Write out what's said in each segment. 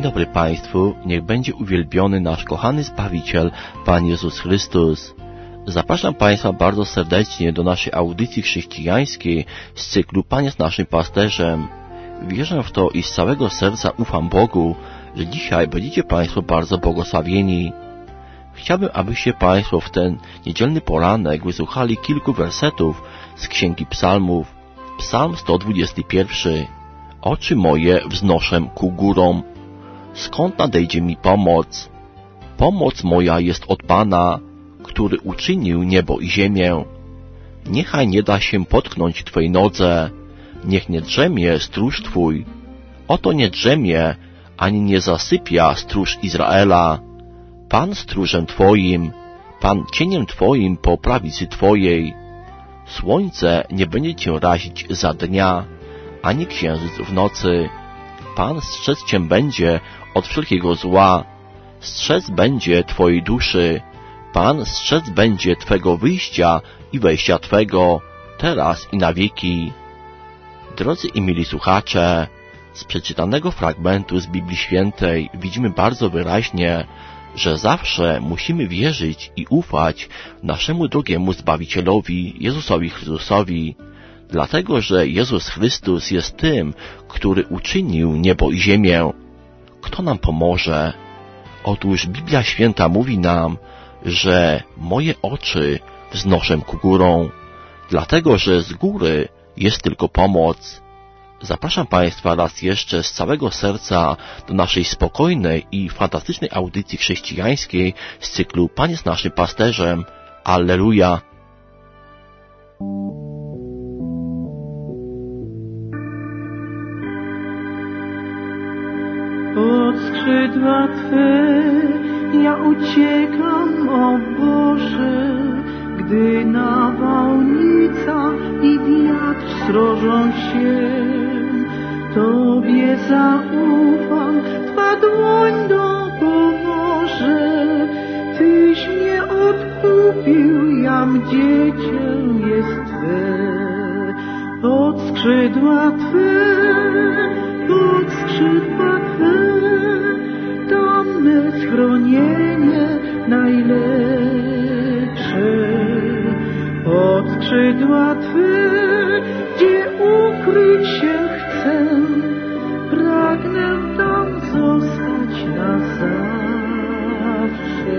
Dzień dobry Państwu, niech będzie uwielbiony nasz kochany Zbawiciel, Pan Jezus Chrystus. Zapraszam Państwa bardzo serdecznie do naszej audycji chrześcijańskiej z cyklu Pan jest naszym pasterzem. Wierzę w to i z całego serca ufam Bogu, że dzisiaj będziecie Państwo bardzo błogosławieni. Chciałbym, abyście Państwo w ten niedzielny poranek wysłuchali kilku wersetów z Księgi Psalmów. Psalm 121. Oczy moje wznoszę ku górom. Skąd nadejdzie mi pomoc? Pomoc moja jest od Pana, który uczynił niebo i ziemię. Niechaj nie da się potknąć Twej nodze, niech nie drzemie stróż Twój. Oto nie drzemie, ani nie zasypia stróż Izraela. Pan stróżem Twoim, Pan cieniem Twoim po prawicy Twojej. Słońce nie będzie Cię razić za dnia, ani księżyc w nocy. Pan strzec Cię będzie od wszelkiego zła. Strzec będzie Twojej duszy. Pan strzec będzie Twego wyjścia i wejścia Twego, teraz i na wieki. Drodzy i mili słuchacze, z przeczytanego fragmentu z Biblii Świętej widzimy bardzo wyraźnie, że zawsze musimy wierzyć i ufać naszemu drogiemu Zbawicielowi, Jezusowi Chrystusowi, dlatego że Jezus Chrystus jest tym, który uczynił niebo i ziemię. Kto nam pomoże? Otóż Biblia Święta mówi nam, że moje oczy wznoszę ku górom, dlatego że z góry jest tylko pomoc. Zapraszam Państwa raz jeszcze z całego serca do naszej spokojnej i fantastycznej audycji chrześcijańskiej z cyklu Pan jest naszym pasterzem. Alleluja! Pod skrzydła Twe ja uciekam, o Boże, gdy nawałnica i wiatr srożą się. Tobie zaufam, Twa dłoń dopomoże. Tyś mnie odkupił, jam dziecię jest Twe. Pod skrzydła Twe, pod skrzydła Twe, tam me schronienie najlepsze. Pod skrzydła Twe, gdzie ukryć się chcę, pragnę tam zostać na zawsze.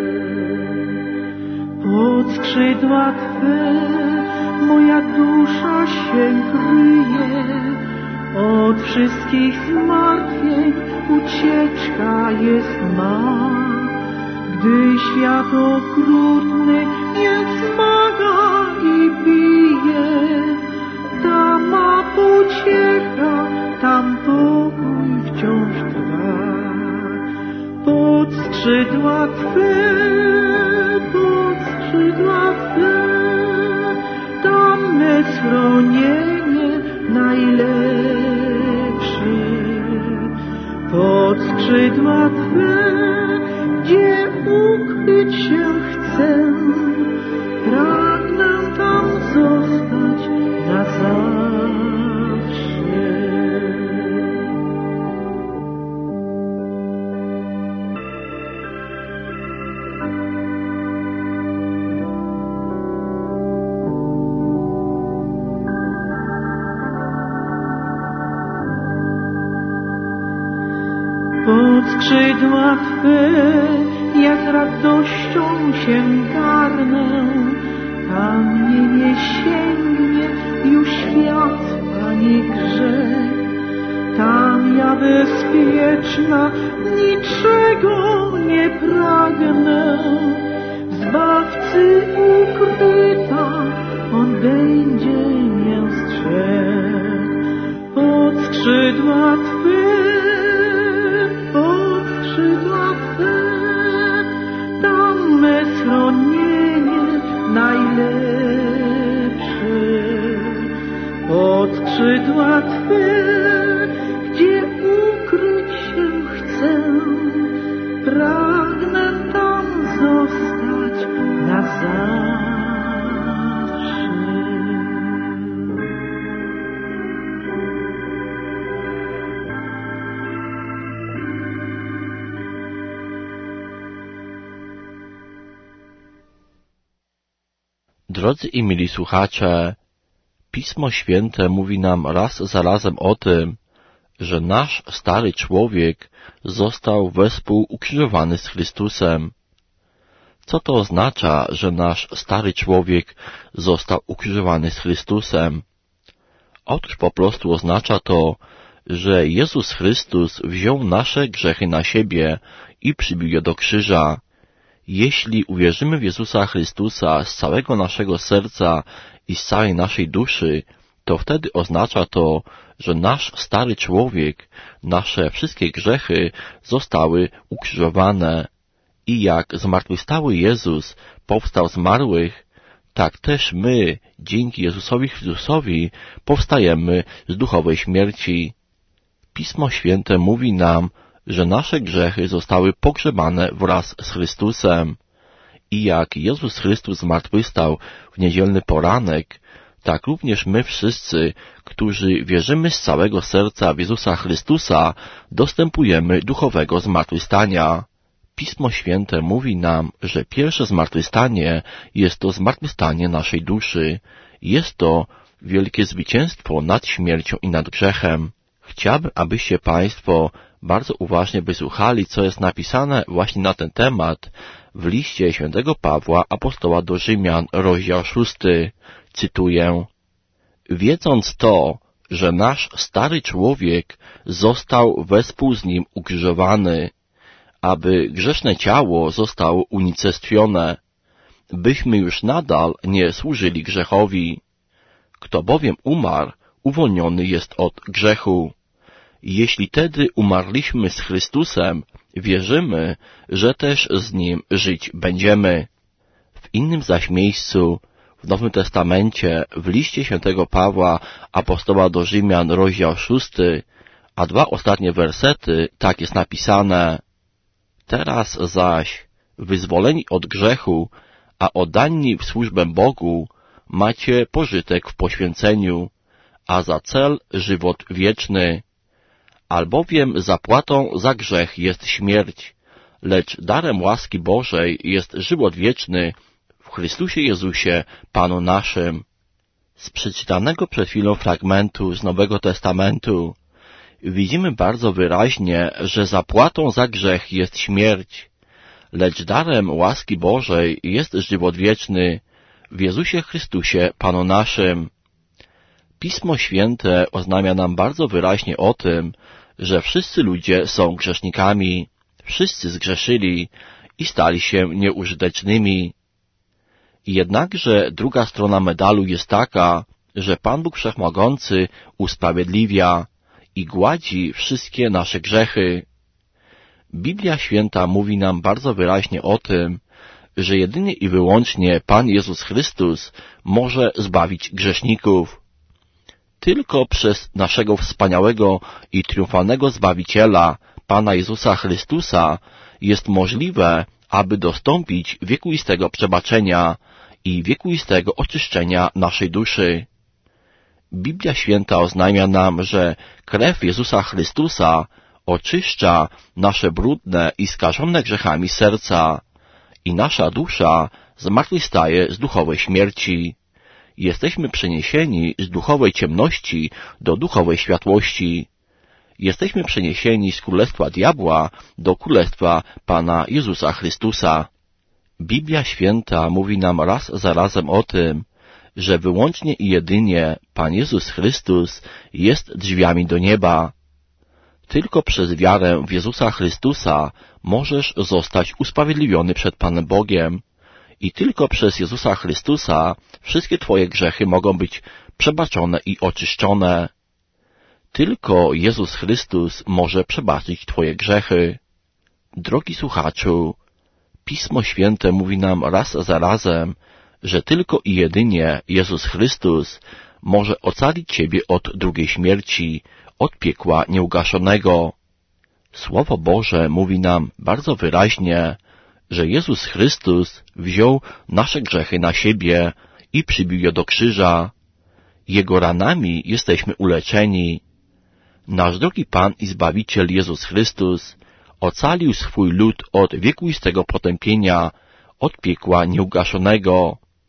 Pod skrzydła Twe moja dusza się kryje, od wszystkich zmartwień ucieczka jest ma. Gdy świat okrutny mnie zmaga i bije, tam ma pociecha, tam pokój wciąż trwa. Pod skrzydła Twe, pod skrzydła Twe, tam me schronienie najlepsze. Pod skrzydła Twe, gdzie ukryć się chcę, pragnę tam zostać na zawsze. Pod skrzydła Twe ja z radością się garnę, tam mnie nie sięgnie już świat ani grzech. Tam ja bezpieczna, niczego nie pragnę. Zbawcy ukryta, On będzie mnie strzegł. Pod skrzydła Twe, pod skrzydła Twe, tam me schronienie najlepsze. Pod skrzydła Twe, gdzie ukryć się chcę, pragnę tam zostać na zawsze. Drodzy i mili słuchacze, Pismo Święte mówi nam raz za razem o tym, że nasz stary człowiek został wespół ukrzyżowany z Chrystusem. Co to oznacza, że nasz stary człowiek został ukrzyżowany z Chrystusem? Otóż po prostu oznacza to, że Jezus Chrystus wziął nasze grzechy na siebie i przybił je do krzyża. Jeśli uwierzymy w Jezusa Chrystusa z całego naszego serca i z całej naszej duszy, to wtedy oznacza to, że nasz stary człowiek, nasze wszystkie grzechy zostały ukrzyżowane. I jak zmartwychwstały Jezus powstał z martwych, tak też my, dzięki Jezusowi Chrystusowi, powstajemy z duchowej śmierci. Pismo Święte mówi nam, że nasze grzechy zostały pogrzebane wraz z Chrystusem. I jak Jezus Chrystus zmartwychwstał w niedzielny poranek, tak również my wszyscy, którzy wierzymy z całego serca w Jezusa Chrystusa, dostępujemy duchowego zmartwychwstania. Pismo Święte mówi nam, że pierwsze zmartwychwstanie jest to zmartwychwstanie naszej duszy. Jest to wielkie zwycięstwo nad śmiercią i nad grzechem. Chciałbym, abyście Państwo bardzo uważnie wysłuchali, co jest napisane właśnie na ten temat w liście świętego Pawła, apostoła do Rzymian, rozdział 6. Cytuję: wiedząc to, że nasz stary człowiek został wespół z nim ukrzyżowany, aby grzeszne ciało zostało unicestwione, byśmy już nadal nie służyli grzechowi. Kto bowiem umarł, uwolniony jest od grzechu. Jeśli tedy umarliśmy z Chrystusem, wierzymy, że też z Nim żyć będziemy. W innym zaś miejscu, w Nowym Testamencie, w liście świętego Pawła, apostoła do Rzymian, rozdział 6, a 2 ostatnie wersety, tak jest napisane: teraz zaś, wyzwoleni od grzechu, a oddani w służbę Bogu, macie pożytek w poświęceniu, a za cel żywot wieczny. Albowiem zapłatą za grzech jest śmierć, lecz darem łaski Bożej jest żywot wieczny w Chrystusie Jezusie, Panu naszym. Z przeczytanego przed chwilą fragmentu z Nowego Testamentu widzimy bardzo wyraźnie, że zapłatą za grzech jest śmierć, lecz darem łaski Bożej jest żywot wieczny w Jezusie Chrystusie, Panu naszym. Pismo Święte oznamia nam bardzo wyraźnie o tym, że wszyscy ludzie są grzesznikami, wszyscy zgrzeszyli i stali się nieużytecznymi. Jednakże druga strona medalu jest taka, że Pan Bóg Wszechmogący usprawiedliwia i gładzi wszystkie nasze grzechy. Biblia Święta mówi nam bardzo wyraźnie o tym, że jedynie i wyłącznie Pan Jezus Chrystus może zbawić grzeszników. Tylko przez naszego wspaniałego i triumfalnego Zbawiciela, Pana Jezusa Chrystusa, jest możliwe, aby dostąpić wiekuistego przebaczenia i wiekuistego oczyszczenia naszej duszy. Biblia Święta oznajmia nam, że krew Jezusa Chrystusa oczyszcza nasze brudne i skażone grzechami serca i nasza dusza zmartwychwstaje z duchowej śmierci. Jesteśmy przeniesieni z duchowej ciemności do duchowej światłości. Jesteśmy przeniesieni z królestwa diabła do królestwa Pana Jezusa Chrystusa. Biblia Święta mówi nam raz za razem o tym, że wyłącznie i jedynie Pan Jezus Chrystus jest drzwiami do nieba. Tylko przez wiarę w Jezusa Chrystusa możesz zostać usprawiedliwiony przed Panem Bogiem. I tylko przez Jezusa Chrystusa wszystkie Twoje grzechy mogą być przebaczone i oczyszczone. Tylko Jezus Chrystus może przebaczyć Twoje grzechy. Drogi słuchaczu, Pismo Święte mówi nam raz za razem, że tylko i jedynie Jezus Chrystus może ocalić Ciebie od drugiej śmierci, od piekła nieugaszonego. Słowo Boże mówi nam bardzo wyraźnie, że Jezus Chrystus wziął nasze grzechy na siebie i przybił je do krzyża. Jego ranami jesteśmy uleczeni. Nasz drogi Pan i Zbawiciel Jezus Chrystus ocalił swój lud od wiekuistego potępienia, od piekła nieugaszonego.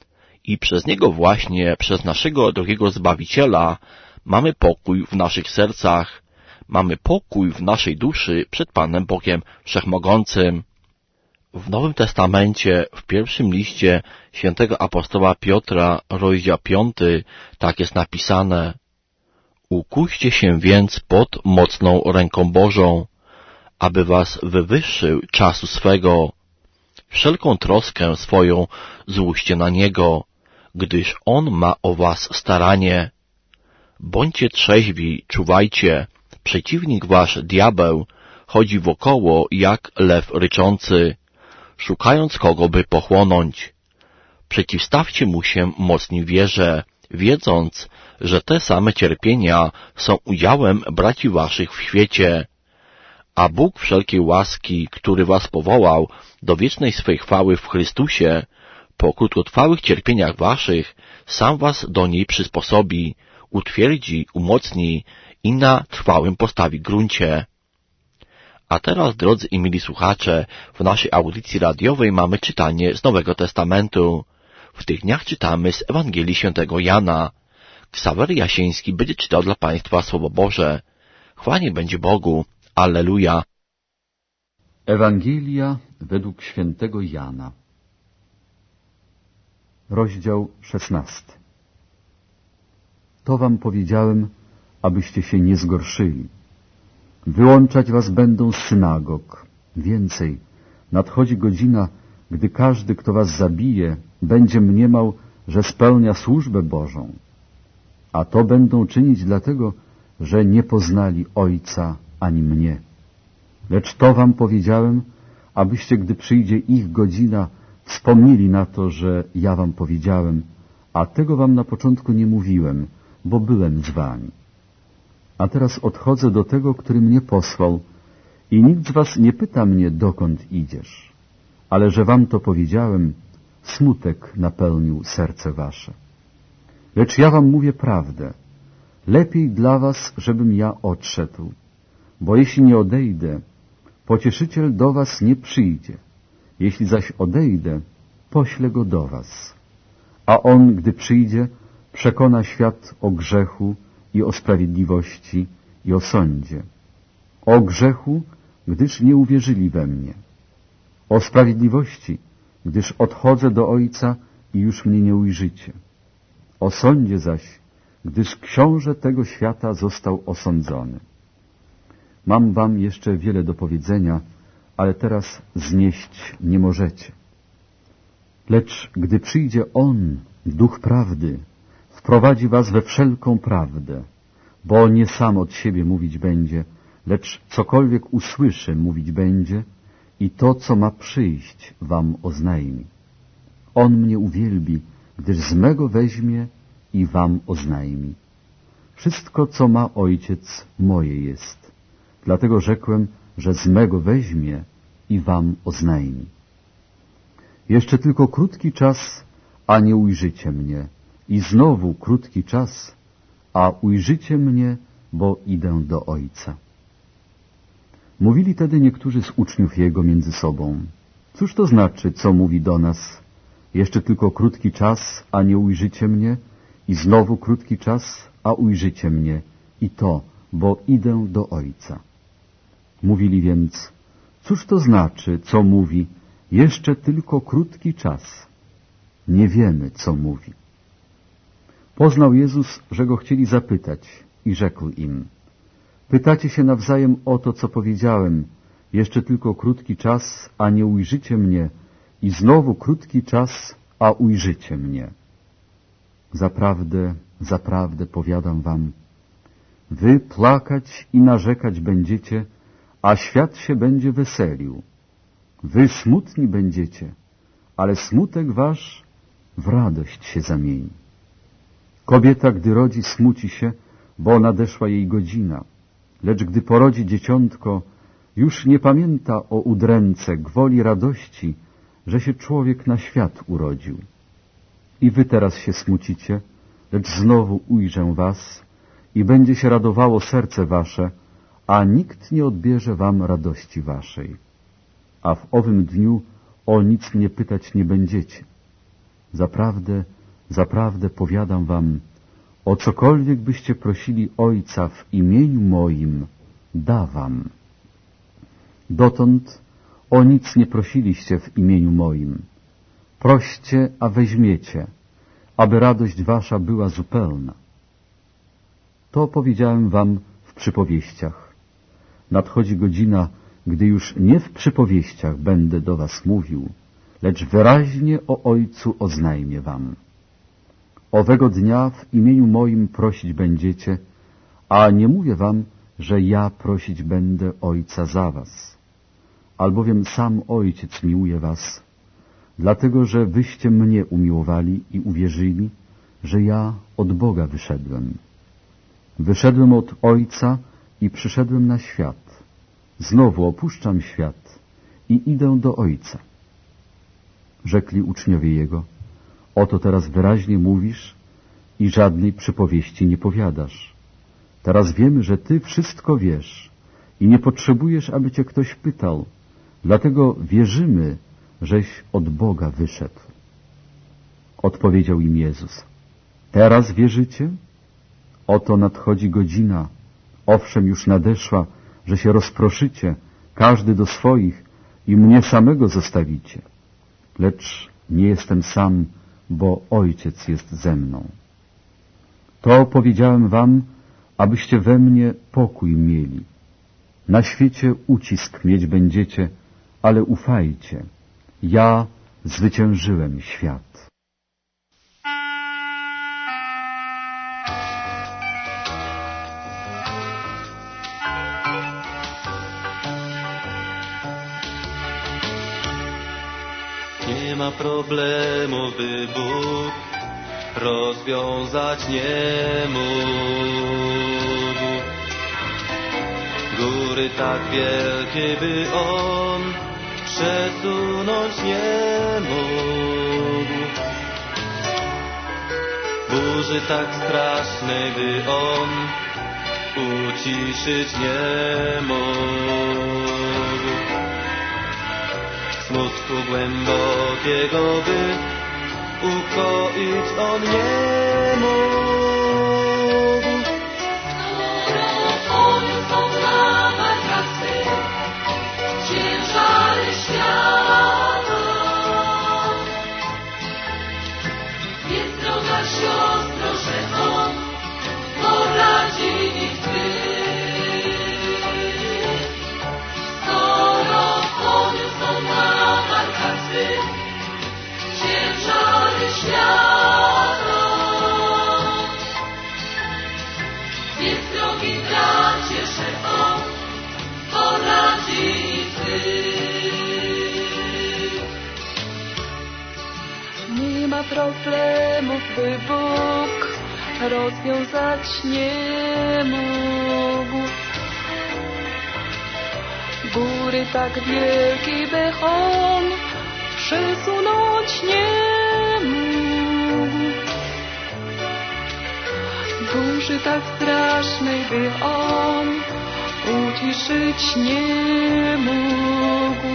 I przez Niego właśnie, przez naszego drogiego Zbawiciela, mamy pokój w naszych sercach, mamy pokój w naszej duszy przed Panem Bogiem Wszechmogącym. W Nowym Testamencie, w pierwszym liście świętego apostoła Piotra, rozdział 5, tak jest napisane: Ukuście się więc pod mocną ręką Bożą, aby was wywyższył czasu swego. Wszelką troskę swoją złóżcie na Niego, gdyż On ma o was staranie. Bądźcie trzeźwi, czuwajcie, przeciwnik wasz, diabeł, chodzi wokoło jak lew ryczący, szukając kogo by pochłonąć. Przeciwstawcie mu się mocni w wierze, wiedząc, że te same cierpienia są udziałem braci waszych w świecie. A Bóg wszelkiej łaski, który was powołał do wiecznej swej chwały w Chrystusie, po krótkotrwałych cierpieniach waszych, sam was do niej przysposobi, utwierdzi, umocni i na trwałym postawi gruncie. A teraz, drodzy i mili słuchacze, w naszej audycji radiowej mamy czytanie z Nowego Testamentu. W tych dniach czytamy z Ewangelii Świętego Jana. Ksawery Jasiński będzie czytał dla Państwa Słowo Boże. Chwała niech będzie Bogu. Alleluja. Ewangelia według Świętego Jana. Rozdział 16. To wam powiedziałem, abyście się nie zgorszyli. Wyłączać was będą z synagog. Więcej, nadchodzi godzina, gdy każdy, kto was zabije, będzie mniemał, że spełnia służbę Bożą. A to będą czynić dlatego, że nie poznali Ojca ani mnie. Lecz to wam powiedziałem, abyście, gdy przyjdzie ich godzina, wspomnieli na to, że ja wam powiedziałem, a tego wam na początku nie mówiłem, bo byłem z wami. A teraz odchodzę do tego, który mnie posłał, i nikt z was nie pyta mnie, dokąd idziesz. Ale że wam to powiedziałem, smutek napełnił serce wasze. Lecz ja wam mówię prawdę. Lepiej dla was, żebym ja odszedł. Bo jeśli nie odejdę, Pocieszyciel do was nie przyjdzie. Jeśli zaś odejdę, poślę go do was. A on, gdy przyjdzie, przekona świat o grzechu i o sprawiedliwości i o sądzie. O grzechu, gdyż nie uwierzyli we mnie. O sprawiedliwości, gdyż odchodzę do Ojca i już mnie nie ujrzycie. O sądzie zaś, gdyż książę tego świata został osądzony. Mam wam jeszcze wiele do powiedzenia, ale teraz znieść nie możecie. Lecz gdy przyjdzie On, Duch Prawdy, wprowadzi was we wszelką prawdę, bo nie sam od siebie mówić będzie, lecz cokolwiek usłyszy, mówić będzie i to, co ma przyjść, wam oznajmi. On mnie uwielbi, gdyż z mego weźmie i wam oznajmi. Wszystko, co ma Ojciec, moje jest. Dlatego rzekłem, że z mego weźmie i wam oznajmi. Jeszcze tylko krótki czas, a nie ujrzycie mnie. I znowu krótki czas, a ujrzycie mnie, bo idę do Ojca. Mówili tedy niektórzy z uczniów Jego między sobą. Cóż to znaczy, co mówi do nas? Jeszcze tylko krótki czas, a nie ujrzycie mnie? I znowu krótki czas, a ujrzycie mnie? I to, bo idę do Ojca. Mówili więc, cóż to znaczy, co mówi? Jeszcze tylko krótki czas. Nie wiemy, co mówi. Poznał Jezus, że Go chcieli zapytać i rzekł im, pytacie się nawzajem o to, co powiedziałem, jeszcze tylko krótki czas, a nie ujrzycie mnie i znowu krótki czas, a ujrzycie mnie. Zaprawdę, zaprawdę powiadam wam, wy plakać i narzekać będziecie, a świat się będzie weselił. Wy smutni będziecie, ale smutek wasz w radość się zamieni. Kobieta, gdy rodzi, smuci się, bo nadeszła jej godzina. Lecz gdy porodzi dzieciątko, już nie pamięta o udręce, gwoli radości, że się człowiek na świat urodził. I wy teraz się smucicie, lecz znowu ujrzę was i będzie się radowało serce wasze, a nikt nie odbierze wam radości waszej. A w owym dniu o nic mnie pytać nie będziecie. Zaprawdę, Zaprawdę powiadam wam, o cokolwiek byście prosili Ojca w imieniu moim, da wam. Dotąd o nic nie prosiliście w imieniu moim. Proście, a weźmiecie, aby radość wasza była zupełna. To powiedziałem wam w przypowieściach. Nadchodzi godzina, gdy już nie w przypowieściach będę do was mówił, lecz wyraźnie o Ojcu oznajmię wam. Owego dnia w imieniu moim prosić będziecie, a nie mówię wam, że ja prosić będę Ojca za was, albowiem sam Ojciec miłuje was, dlatego że wyście mnie umiłowali i uwierzyli, że ja od Boga wyszedłem. Wyszedłem od Ojca i przyszedłem na świat. Znowu opuszczam świat i idę do Ojca. Rzekli uczniowie Jego, oto teraz wyraźnie mówisz i żadnej przypowieści nie powiadasz. Teraz wiemy, że Ty wszystko wiesz i nie potrzebujesz, aby Cię ktoś pytał. Dlatego wierzymy, żeś od Boga wyszedł. Odpowiedział im Jezus. Teraz wierzycie? Oto nadchodzi godzina, owszem już nadeszła, że się rozproszycie, każdy do swoich i mnie samego zostawicie. Lecz nie jestem sam, bo Ojciec jest ze mną. To powiedziałem wam, abyście we mnie pokój mieli. Na świecie ucisk mieć będziecie, ale ufajcie, ja zwyciężyłem świat. Nie ma problemu, by Bóg rozwiązać nie mógł. Góry tak wielkie, by On przesunąć nie mógł. Burzy tak strasznej, by On uciszyć nie mógł. Smutku głębokiego, by ukoić On nie mógł. Skoro poniósł na barkach swych ciężary świata, jest droga siostro, że On poradzi mi wpływ. Skoro poniósł na barkach swych ciężary świata, więc drogi bracie, że On poradzi mi wpływ. Nie ma problemów, by Bóg rozwiązać nie mógł. Góry tak wielkie, by On przesunąć nie mógł. Burzy tak strasznej, by On uciszyć nie mógł.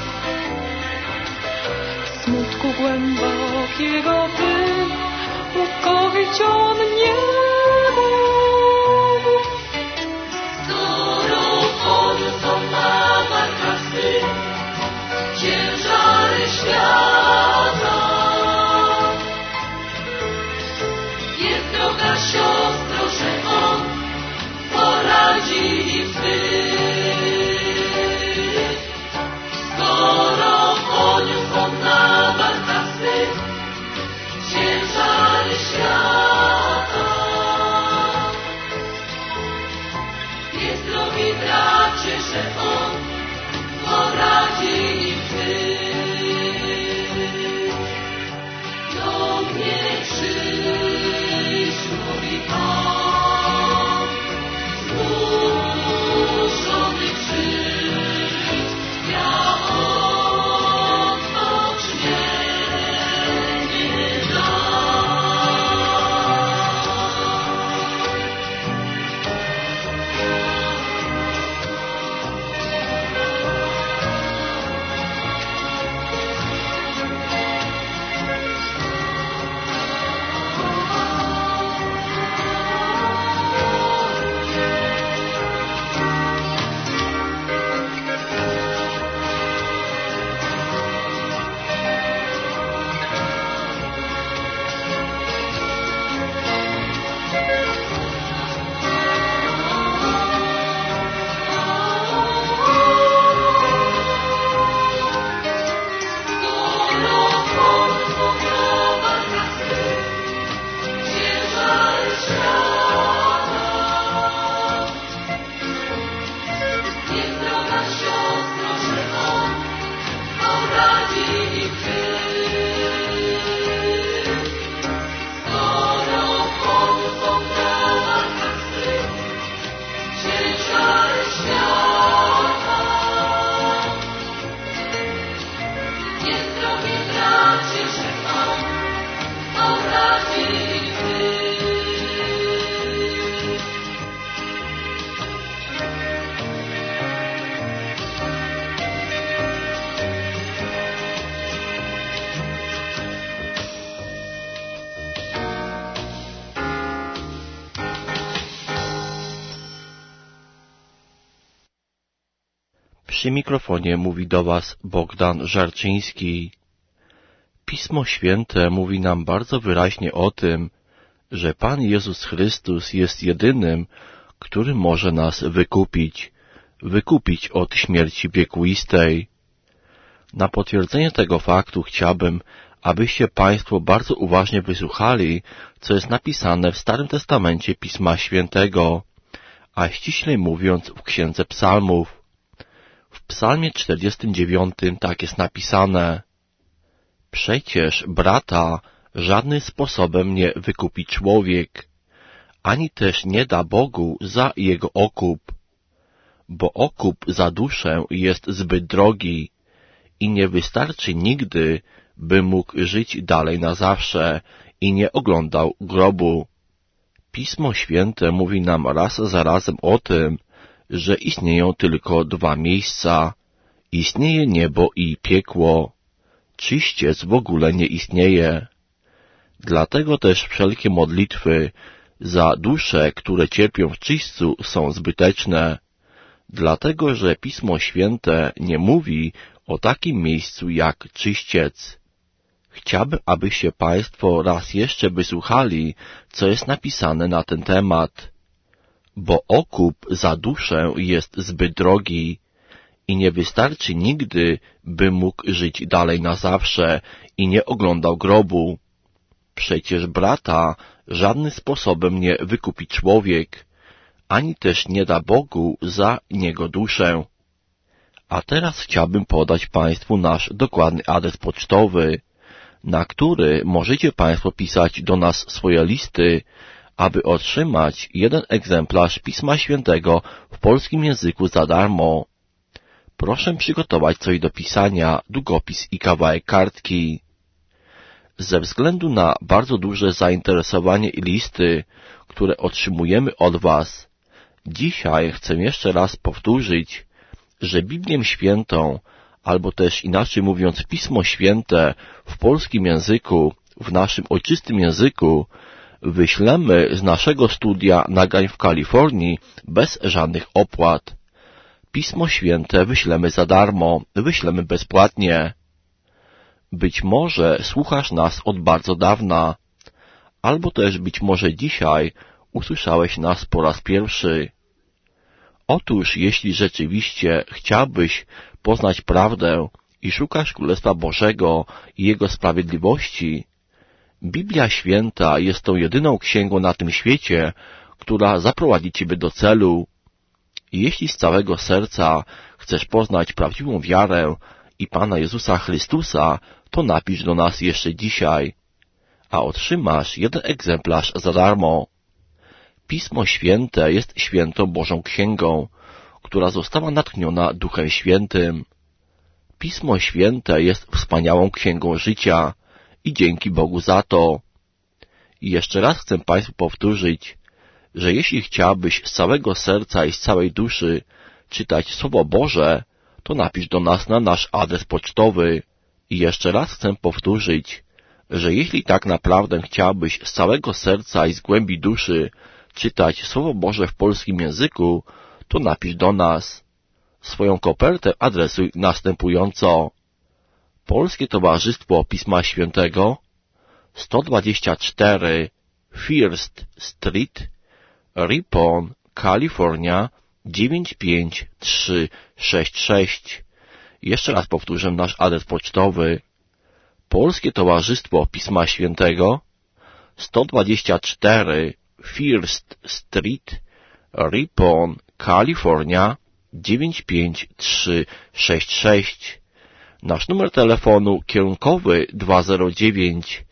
Smutku głębokiego, by ukoić On nie mógł. Skoro poniósł na barkach swych ciężary świata, jest droga siostro, że On poradzi mi wpływ. Skoro poniósł On na barkach swych ciężary świata, jest drogi bracie, że On poradzi mi wpływ. Do mnie przyjdź, mówi Pan, znużony przyjdź, ja odpocznienie dam. Przy mikrofonie mówi do Was Bogdan Żarczyński. Pismo Święte mówi nam bardzo wyraźnie o tym, że Pan Jezus Chrystus jest jedynym, który może nas wykupić od śmierci wiekuistej. Na potwierdzenie tego faktu chciałbym, abyście Państwo bardzo uważnie wysłuchali, co jest napisane w Starym Testamencie Pisma Świętego, a ściślej mówiąc w Księdze Psalmów. W Psalmie 49 tak jest napisane: Przecież brata żadnym sposobem nie wykupi człowiek, ani też nie da Bogu za jego okup, bo okup za duszę jest zbyt drogi i nie wystarczy nigdy, by mógł żyć dalej na zawsze i nie oglądał grobu. Pismo Święte mówi nam raz za razem o tym, że istnieją tylko dwa miejsca. Istnieje niebo i piekło. Czyściec w ogóle nie istnieje. Dlatego też wszelkie modlitwy za dusze, które cierpią w czyśćcu, są zbyteczne. Dlatego, że Pismo Święte nie mówi o takim miejscu jak czyściec. Chciałbym, abyście Państwo raz jeszcze wysłuchali, co jest napisane na ten temat. Bo okup za duszę jest zbyt drogi i nie wystarczy nigdy, by mógł żyć dalej na zawsze i nie oglądał grobu. Przecież brata żadnym sposobem nie wykupi człowiek, ani też nie da Bogu za niego duszę. A teraz chciałbym podać Państwu nasz dokładny adres pocztowy, na który możecie Państwo pisać do nas swoje listy, aby otrzymać jeden egzemplarz Pisma Świętego w polskim języku za darmo. Proszę przygotować coś do pisania, długopis i kawałek kartki. Ze względu na bardzo duże zainteresowanie i listy, które otrzymujemy od Was, dzisiaj chcę jeszcze raz powtórzyć, że Biblię Świętą, albo też inaczej mówiąc Pismo Święte w polskim języku, w naszym ojczystym języku, wyślemy z naszego studia nagrań w Kalifornii bez żadnych opłat. Pismo Święte wyślemy za darmo, wyślemy bezpłatnie. Być może słuchasz nas od bardzo dawna, albo też być może dzisiaj usłyszałeś nas po raz pierwszy. Otóż, jeśli rzeczywiście chciałbyś poznać prawdę i szukasz Królestwa Bożego i Jego sprawiedliwości, Biblia Święta jest tą jedyną księgą na tym świecie, która zaprowadzi Ciebie do celu. I jeśli z całego serca chcesz poznać prawdziwą wiarę i Pana Jezusa Chrystusa, to napisz do nas jeszcze dzisiaj, a otrzymasz jeden egzemplarz za darmo. Pismo Święte jest świętą Bożą Księgą, która została natchniona Duchem Świętym. Pismo Święte jest wspaniałą księgą życia i dzięki Bogu za to. I jeszcze raz chcę Państwu powtórzyć, że jeśli chciałbyś z całego serca i z całej duszy czytać Słowo Boże, to napisz do nas na nasz adres pocztowy. I jeszcze raz chcę powtórzyć, że jeśli tak naprawdę chciałbyś z całego serca i z głębi duszy czytać Słowo Boże w polskim języku, to napisz do nas. Swoją kopertę adresuj następująco: Polskie Towarzystwo Pisma Świętego, 124 First Street, Ripon, Kalifornia 95366. Jeszcze raz powtórzę nasz adres pocztowy. Polskie Towarzystwo Pisma Świętego, 124 First Street, Ripon, Kalifornia 95366. Nasz numer telefonu kierunkowy 209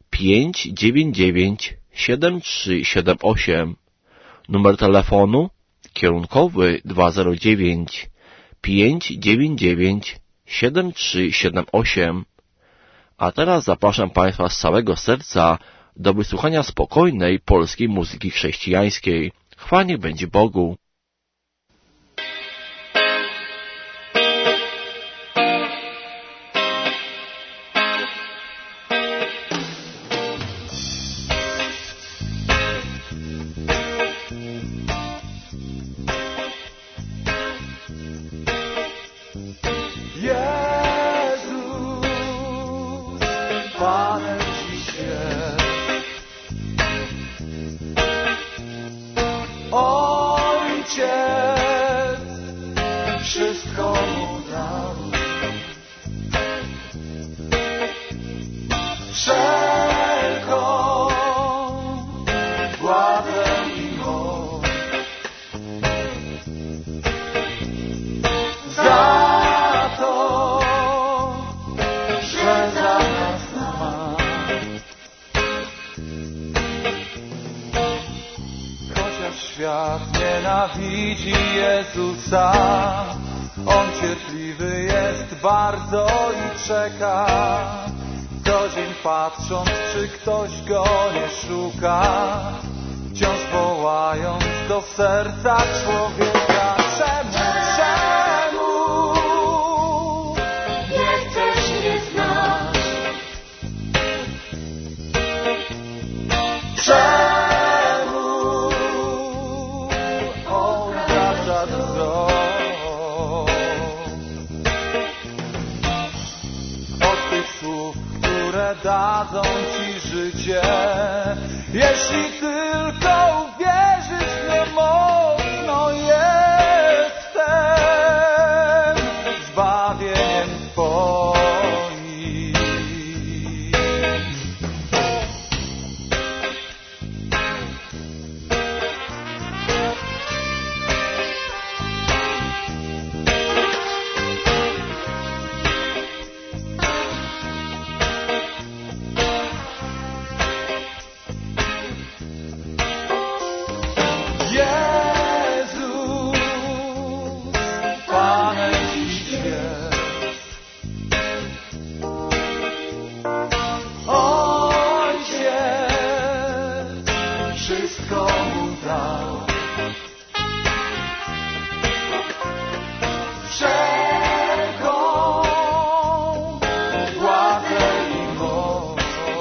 599 7378. Numer telefonu kierunkowy 209 599 7378. A teraz zapraszam Państwa z całego serca do wysłuchania spokojnej polskiej muzyki chrześcijańskiej. Chwała niech będzie Bogu. jest, wszystko mu dał. Wszelką władzę i moc za to, że za nas ma. Chociaż świat nienawidzi Jezusa, On cierpliwy jest bardzo i czeka, co dzień patrząc, czy ktoś go nie szuka, wciąż wołając do serca człowieka. Czemu Nie chcesz mnie znać? Czemu obracasz wzrok od tych słów, które dadzą ci życie, jeśli tylko uwierzysz w nie mocno? Jestem zbawieniem Twoim. Jezus, Panem dziś jest. Ojciec wszystko mu dał. Wszelką władzę i moc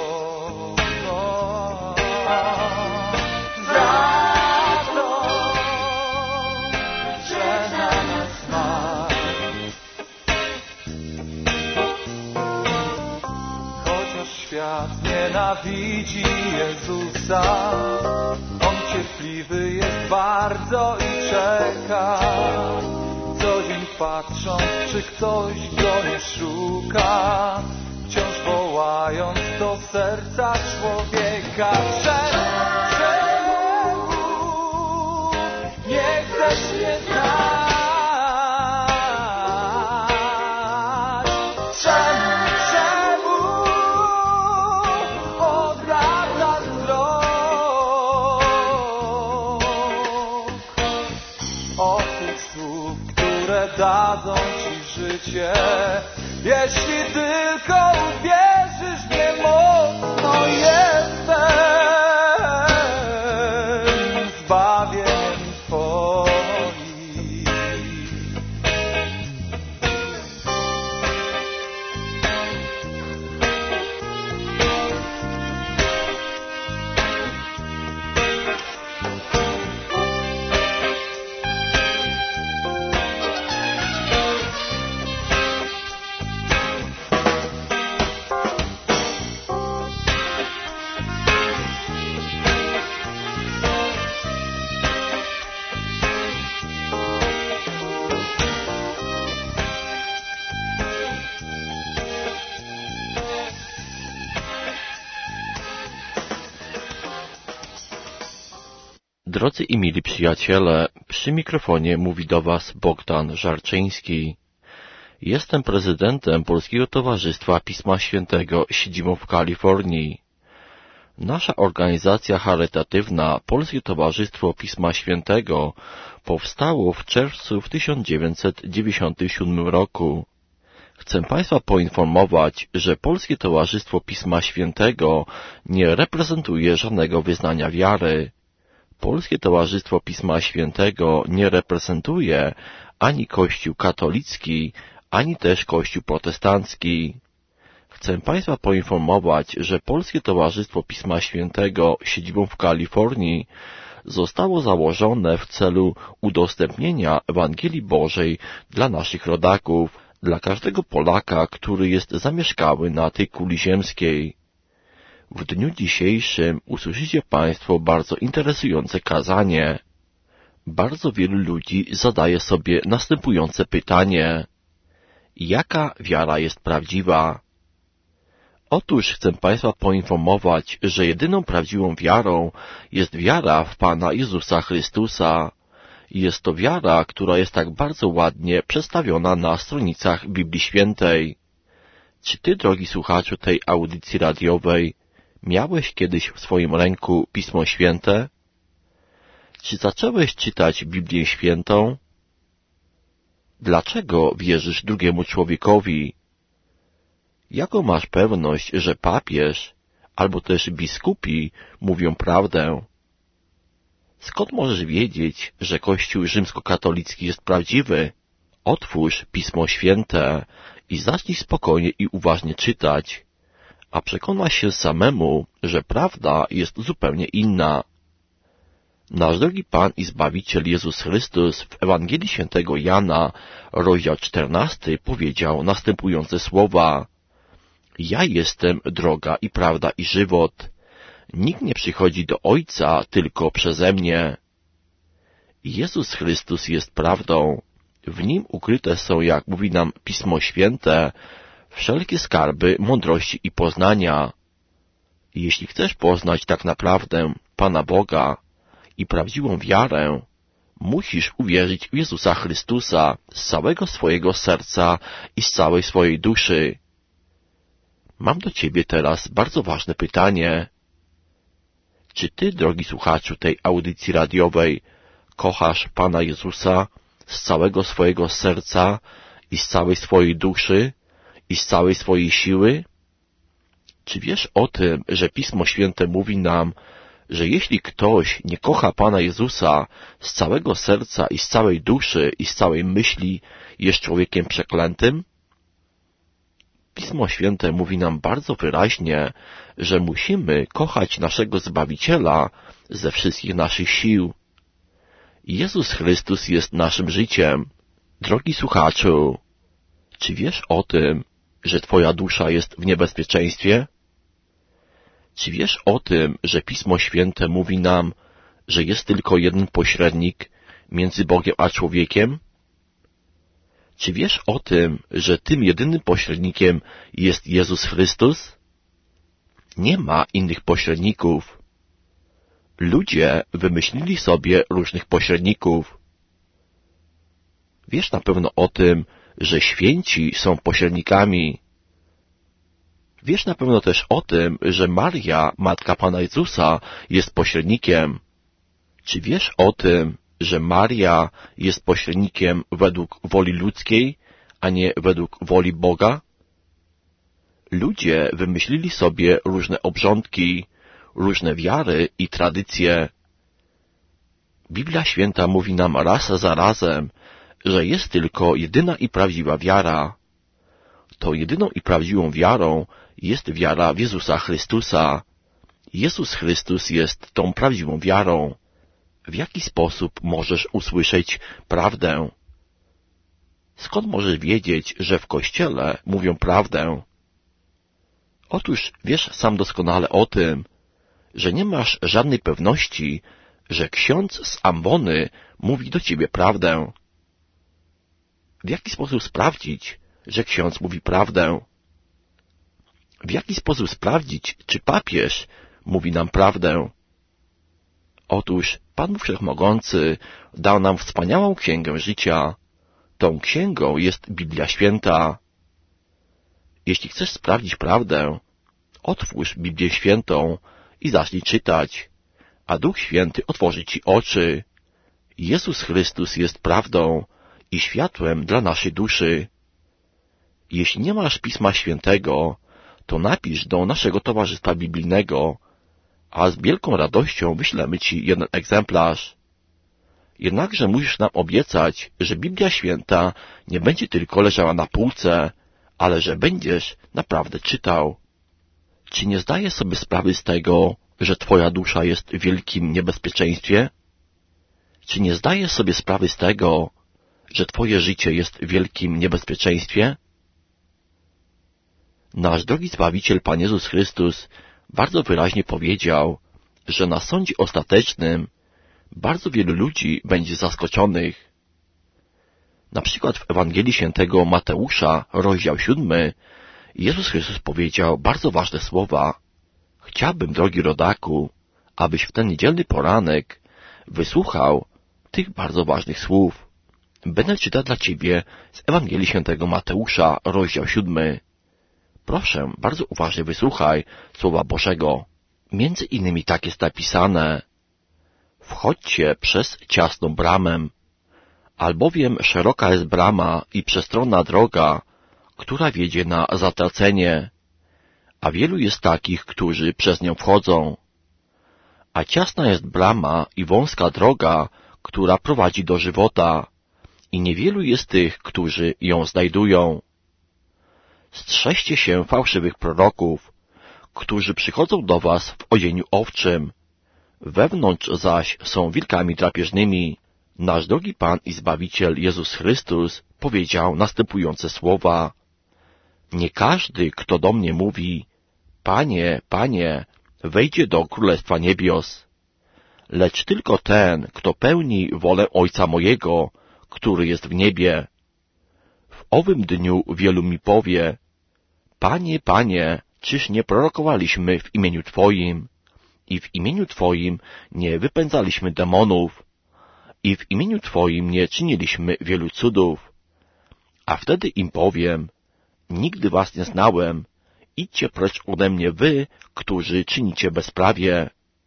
za to, że za nas ma. Chociaż świat nienawidzi Jezusa, On cierpliwy jest bardzo i czeka, co dzień patrząc, czy ktoś go nie szuka, wciąż wołając do serca człowieka. Czemu nie chcesz mnie znać? Czemu odwracasz wzrok od tych słów, które dadzą ci życie, jeśli tylko uwierzysz w nie mocno? Jestem zbawieniem Twoim. Drodzy i mili przyjaciele, przy mikrofonie mówi do Was Bogdan Żarczyński. Jestem prezydentem Polskiego Towarzystwa Pisma Świętego z siedzibą w Kalifornii. Nasza organizacja charytatywna Polskie Towarzystwo Pisma Świętego powstało w czerwcu w 1997 roku. Chcę Państwa poinformować, że Polskie Towarzystwo Pisma Świętego nie reprezentuje żadnego wyznania wiary. Polskie Towarzystwo Pisma Świętego nie reprezentuje ani Kościół katolicki, ani też Kościół protestancki. Chcę Państwa poinformować, że Polskie Towarzystwo Pisma Świętego z siedzibą w Kalifornii zostało założone w celu udostępnienia Ewangelii Bożej dla naszych rodaków, dla każdego Polaka, który jest zamieszkały na tej kuli ziemskiej. W dniu dzisiejszym usłyszycie Państwo bardzo interesujące kazanie. Bardzo wielu ludzi zadaje sobie następujące pytanie. Jaka wiara jest prawdziwa? Otóż chcę Państwa poinformować, że jedyną prawdziwą wiarą jest wiara w Pana Jezusa Chrystusa. Jest to wiara, która jest tak bardzo ładnie przedstawiona na stronicach Biblii Świętej. Czy Ty, drogi słuchaczu tej audycji radiowej, miałeś kiedyś w swoim ręku Pismo Święte? Czy zacząłeś czytać Biblię Świętą? Dlaczego wierzysz drugiemu człowiekowi? Jaką masz pewność, że papież albo też biskupi mówią prawdę? Skąd możesz wiedzieć, że Kościół rzymskokatolicki jest prawdziwy? Otwórz Pismo Święte i zacznij spokojnie i uważnie czytać, a przekonasz się samemu, że prawda jest zupełnie inna. Nasz drogi Pan i Zbawiciel Jezus Chrystus w Ewangelii Świętego Jana, rozdział 14, powiedział następujące słowa. Ja jestem droga i prawda i żywot. Nikt nie przychodzi do Ojca tylko przeze mnie. Jezus Chrystus jest prawdą. W Nim ukryte są, jak mówi nam Pismo Święte, wszelkie skarby mądrości i poznania. Jeśli chcesz poznać tak naprawdę Pana Boga i prawdziwą wiarę, musisz uwierzyć w Jezusa Chrystusa z całego swojego serca i z całej swojej duszy. Mam do Ciebie teraz bardzo ważne pytanie. Czy Ty, drogi słuchaczu tej audycji radiowej, kochasz Pana Jezusa z całego swojego serca i z całej swojej duszy i z całej swojej siły? Czy wiesz o tym, że Pismo Święte mówi nam, że jeśli ktoś nie kocha Pana Jezusa z całego serca i z całej duszy i z całej myśli, jest człowiekiem przeklętym? Pismo Święte mówi nam bardzo wyraźnie, że musimy kochać naszego Zbawiciela ze wszystkich naszych sił. Jezus Chrystus jest naszym życiem. Drogi słuchaczu, czy wiesz o tym, że Twoja dusza jest w niebezpieczeństwie? Czy wiesz o tym, że Pismo Święte mówi nam, że jest tylko jeden pośrednik między Bogiem a człowiekiem? Czy wiesz o tym, że tym jedynym pośrednikiem jest Jezus Chrystus? Nie ma innych pośredników. Ludzie wymyślili sobie różnych pośredników. Wiesz na pewno o tym, że święci są pośrednikami. Wiesz na pewno też o tym, że Maria, Matka Pana Jezusa, jest pośrednikiem. Czy wiesz o tym, że Maria jest pośrednikiem według woli ludzkiej, a nie według woli Boga? Ludzie wymyślili sobie różne obrządki, różne wiary i tradycje. Biblia Święta mówi nam raz za razem, że jest tylko jedyna i prawdziwa wiara. Tą jedyną i prawdziwą wiarą jest wiara w Jezusa Chrystusa. Jezus Chrystus jest tą prawdziwą wiarą. W jaki sposób możesz usłyszeć prawdę? Skąd możesz wiedzieć, że w Kościele mówią prawdę? Otóż wiesz sam doskonale o tym, że nie masz żadnej pewności, że ksiądz z ambony mówi do ciebie prawdę. W jaki sposób sprawdzić, że ksiądz mówi prawdę? W jaki sposób sprawdzić, czy papież mówi nam prawdę? Otóż Pan Wszechmogący dał nam wspaniałą księgę życia. Tą księgą jest Biblia Święta. Jeśli chcesz sprawdzić prawdę, otwórz Biblię Świętą i zacznij czytać, a Duch Święty otworzy ci oczy. Jezus Chrystus jest prawdą i światłem dla naszej duszy. Jeśli nie masz Pisma Świętego, to napisz do naszego Towarzystwa Biblijnego, a z wielką radością wyślemy ci jeden egzemplarz. Jednakże musisz nam obiecać, że Biblia Święta nie będzie tylko leżała na półce, ale że będziesz naprawdę czytał. Czy nie zdajesz sobie sprawy z tego, że twoja dusza jest w wielkim niebezpieczeństwie? Czy nie zdajesz sobie sprawy z tego, że twoje życie jest w wielkim niebezpieczeństwie? Nasz drogi Zbawiciel Pan Jezus Chrystus bardzo wyraźnie powiedział, że na sądzie ostatecznym bardzo wielu ludzi będzie zaskoczonych. Na przykład w Ewangelii Świętego Mateusza, rozdział 7, Jezus Chrystus powiedział bardzo ważne słowa. Chciałbym, drogi rodaku, abyś w ten niedzielny poranek wysłuchał tych bardzo ważnych słów. Będę czytał dla Ciebie z Ewangelii Świętego Mateusza, rozdział 7. Proszę, bardzo uważnie wysłuchaj Słowa Bożego. Między innymi tak jest napisane: wchodźcie przez ciasną bramę, albowiem szeroka jest brama i przestronna droga, która wiedzie na zatracenie, a wielu jest takich, którzy przez nią wchodzą. A ciasna jest brama i wąska droga, która prowadzi do żywota, i niewielu jest tych, którzy ją znajdują. Strzeżcie się fałszywych proroków, którzy przychodzą do was w odzieniu owczym, wewnątrz zaś są wilkami drapieżnymi. Nasz drogi Pan i Zbawiciel Jezus Chrystus powiedział następujące słowa: nie każdy, kto do mnie mówi, Panie, Panie, wejdzie do Królestwa Niebios, lecz tylko ten, kto pełni wolę Ojca mojego, który jest w niebie. W owym dniu wielu mi powie: Panie, Panie, czyż nie prorokowaliśmy w imieniu Twoim i w imieniu Twoim nie wypędzaliśmy demonów i w imieniu Twoim nie czyniliśmy wielu cudów? A wtedy im powiem: nigdy was nie znałem, idźcie precz ode mnie wy, którzy czynicie bezprawie.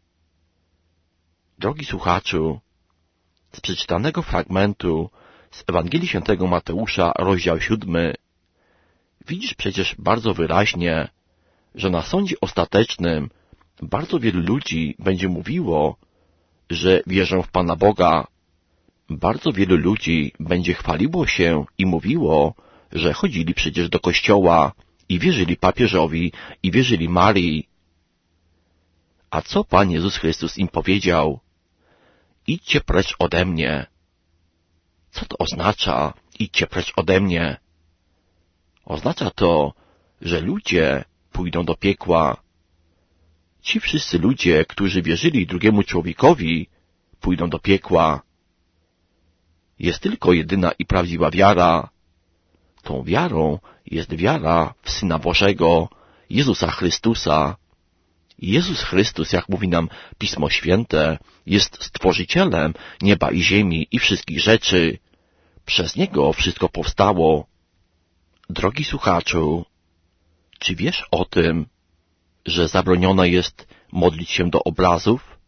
Drogi słuchaczu, z przeczytanego fragmentu z Ewangelii Świętego Mateusza, rozdział 7, widzisz przecież bardzo wyraźnie, że na sądzie ostatecznym bardzo wielu ludzi będzie mówiło, że wierzą w Pana Boga. Bardzo wielu ludzi będzie chwaliło się i mówiło, że chodzili przecież do kościoła i wierzyli papieżowi i wierzyli Marii. A co Pan Jezus Chrystus im powiedział? Idźcie precz ode mnie. Co to oznacza? Idźcie precz ode mnie. Oznacza to, że ludzie pójdą do piekła. Ci wszyscy ludzie, którzy wierzyli drugiemu człowiekowi, pójdą do piekła. Jest tylko jedyna i prawdziwa wiara. Tą wiarą jest wiara w Syna Bożego, Jezusa Chrystusa. Jezus Chrystus, jak mówi nam Pismo Święte, jest Stworzycielem nieba i ziemi i wszystkich rzeczy. Przez Niego wszystko powstało. Drogi słuchaczu, czy wiesz o tym, że zabronione jest modlić się do obrazów?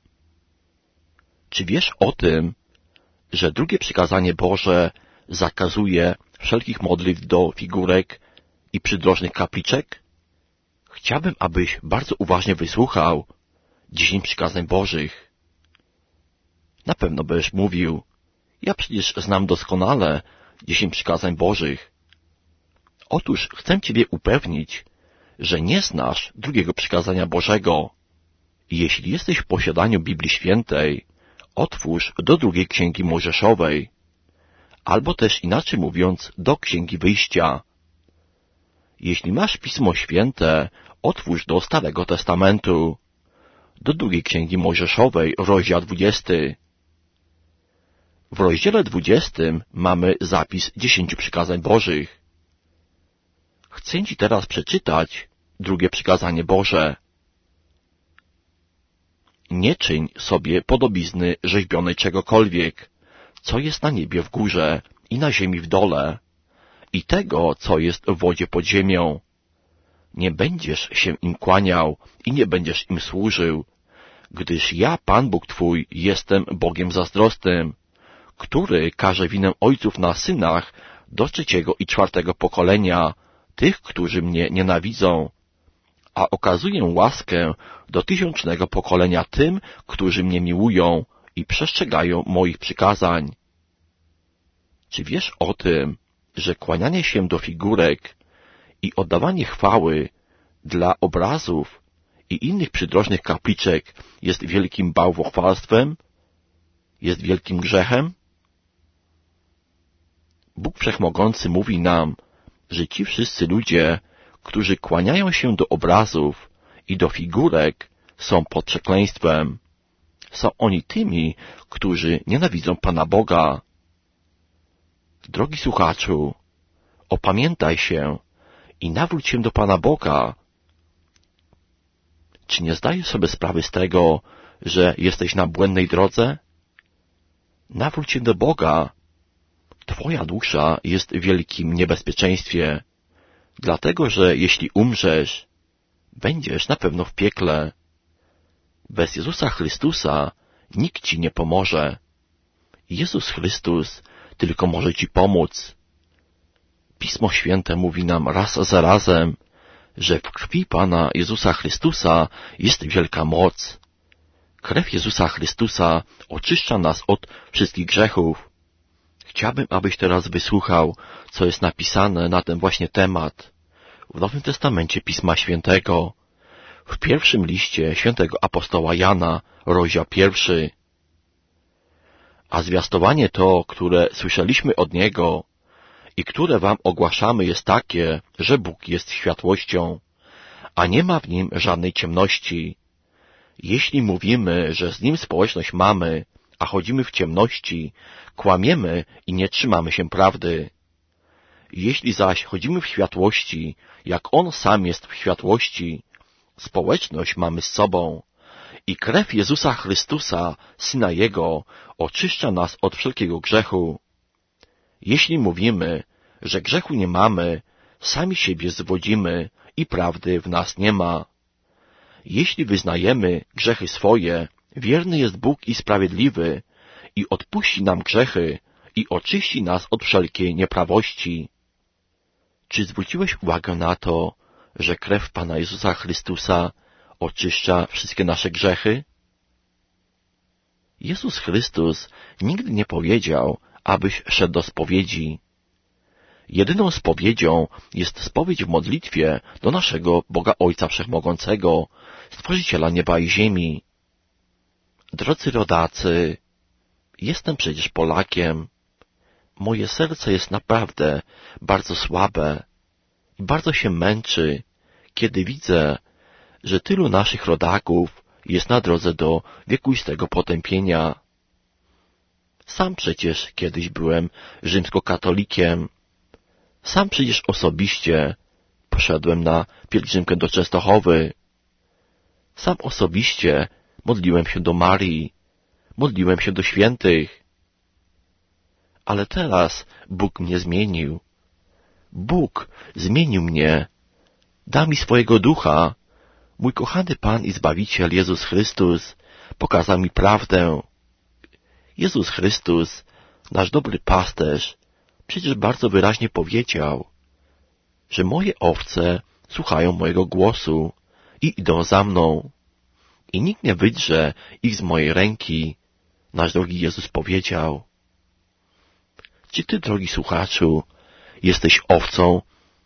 Czy wiesz o tym, że drugie przykazanie Boże zakazuje wszelkich modlitw do figurek i przydrożnych kapliczek? Chciałbym, abyś bardzo uważnie wysłuchał 10 przykazań Bożych. Na pewno będziesz mówił: ja przecież znam doskonale 10 przykazań Bożych. Otóż chcę Ciebie upewnić, że nie znasz drugiego przykazania Bożego. Jeśli jesteś w posiadaniu Biblii Świętej, otwórz do drugiej Księgi Mojżeszowej, albo też inaczej mówiąc, do Księgi Wyjścia. Jeśli masz Pismo Święte, otwórz do Starego Testamentu, do drugiej Księgi Mojżeszowej, rozdział 20. W rozdziale 20 mamy zapis 10 przykazań Bożych. Chcę Ci teraz przeczytać drugie przykazanie Boże. Nie czyń sobie podobizny rzeźbionej czegokolwiek, co jest na niebie w górze i na ziemi w dole, i tego, co jest w wodzie pod ziemią. Nie będziesz się im kłaniał i nie będziesz im służył, gdyż ja, Pan Bóg Twój, jestem Bogiem zazdrosnym, który każe winę ojców na synach do 3. i 4. pokolenia, tych, którzy mnie nienawidzą, a okazuję łaskę do 1000. pokolenia tym, którzy mnie miłują i przestrzegają moich przykazań. Czy wiesz o tym, że kłanianie się do figurek i oddawanie chwały dla obrazów i innych przydrożnych kapliczek jest wielkim bałwochwalstwem? Jest wielkim grzechem? Bóg Wszechmogący mówi nam, że ci wszyscy ludzie, którzy kłaniają się do obrazów i do figurek, są pod przekleństwem. Są oni tymi, którzy nienawidzą Pana Boga. Drogi słuchaczu, opamiętaj się i nawróć się do Pana Boga. Czy nie zdajesz sobie sprawy z tego, że jesteś na błędnej drodze? Nawróć się do Boga. Twoja dusza jest w wielkim niebezpieczeństwie, dlatego że jeśli umrzesz, będziesz na pewno w piekle. Bez Jezusa Chrystusa nikt ci nie pomoże. Jezus Chrystus tylko może ci pomóc. Pismo Święte mówi nam raz za razem, że w krwi Pana Jezusa Chrystusa jest wielka moc. Krew Jezusa Chrystusa oczyszcza nas od wszystkich grzechów. Chciałbym, abyś teraz wysłuchał, co jest napisane na ten właśnie temat w Nowym Testamencie Pisma Świętego, w pierwszym liście świętego apostoła Jana, rozdział 1. A zwiastowanie to, które słyszeliśmy od Niego i które wam ogłaszamy, jest takie, że Bóg jest światłością, a nie ma w Nim żadnej ciemności. Jeśli mówimy, że z Nim społeczność mamy, a chodzimy w ciemności, kłamiemy i nie trzymamy się prawdy. Jeśli zaś chodzimy w światłości, jak On sam jest w światłości, społeczność mamy z sobą i krew Jezusa Chrystusa, Syna Jego, oczyszcza nas od wszelkiego grzechu. Jeśli mówimy, że grzechu nie mamy, sami siebie zwodzimy i prawdy w nas nie ma. Jeśli wyznajemy grzechy swoje, wierny jest Bóg i sprawiedliwy i odpuści nam grzechy i oczyści nas od wszelkiej nieprawości. Czy zwróciłeś uwagę na to, że krew Pana Jezusa Chrystusa oczyszcza wszystkie nasze grzechy? Jezus Chrystus nigdy nie powiedział, abyś szedł do spowiedzi. Jedyną spowiedzią jest spowiedź w modlitwie do naszego Boga Ojca Wszechmogącego, Stworzyciela nieba i ziemi. Drodzy rodacy, jestem przecież Polakiem. Moje serce jest naprawdę bardzo słabe i bardzo się męczy, kiedy widzę, że tylu naszych rodaków jest na drodze do wiekuistego potępienia. Sam przecież kiedyś byłem rzymskokatolikiem. Sam przecież osobiście poszedłem na pielgrzymkę do Częstochowy. Sam osobiście modliłem się do Marii, modliłem się do świętych. Ale teraz Bóg mnie zmienił. Bóg zmienił mnie. Dał mi swojego ducha. Mój kochany Pan i Zbawiciel Jezus Chrystus pokazał mi prawdę. Jezus Chrystus, nasz dobry pasterz, przecież bardzo wyraźnie powiedział, że moje owce słuchają mojego głosu i idą za mną. I nikt nie wydrze ich z mojej ręki, nasz drogi Jezus powiedział. Czy ty, drogi słuchaczu, jesteś owcą?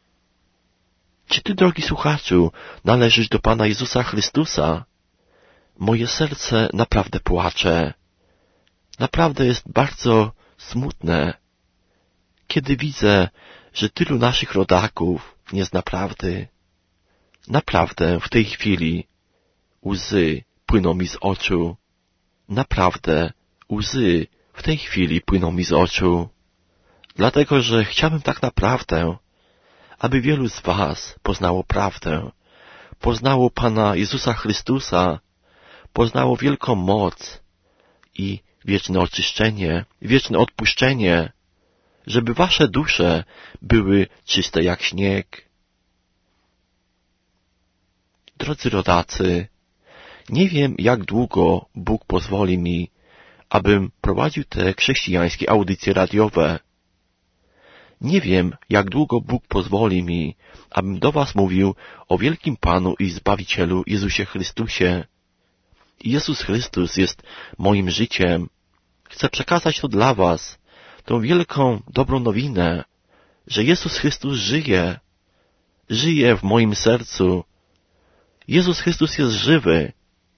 Czy ty, drogi słuchaczu, należysz do Pana Jezusa Chrystusa? Moje serce naprawdę płacze. Naprawdę jest bardzo smutne, kiedy widzę, że tylu naszych rodaków nie zna prawdy. Naprawdę w tej chwili łzy płyną mi z oczu. Naprawdę łzy w tej chwili płyną mi z oczu. Dlatego, że chciałbym tak naprawdę, aby wielu z was poznało prawdę, poznało Pana Jezusa Chrystusa, poznało wielką moc i wieczne oczyszczenie, wieczne odpuszczenie, żeby wasze dusze były czyste jak śnieg. Drodzy rodacy, nie wiem, jak długo Bóg pozwoli mi, abym prowadził te chrześcijańskie audycje radiowe. Nie wiem, jak długo Bóg pozwoli mi, abym do was mówił o wielkim Panu i Zbawicielu Jezusie Chrystusie. Jezus Chrystus jest moim życiem. Chcę przekazać to dla was, tą wielką, dobrą nowinę, że Jezus Chrystus żyje. Żyje w moim sercu. Jezus Chrystus jest żywy.